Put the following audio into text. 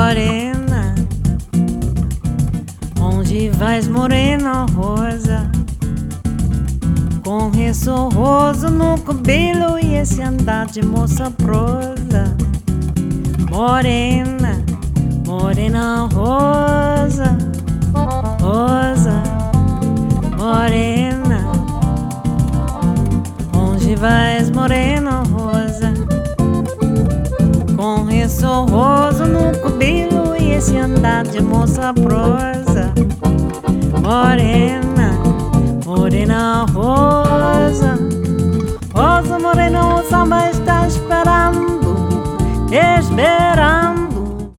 morena, onde vais, morena rosa, com ressorroso no cabelo e esse andar de moça prosa. Morena, morena rosa, rosa, morena, onde vais, morena rosa, com ressorroso no cabelo e esse andar de moça prosa. Morena, morena rosa, rosa, morena, o samba está esperando, esperando.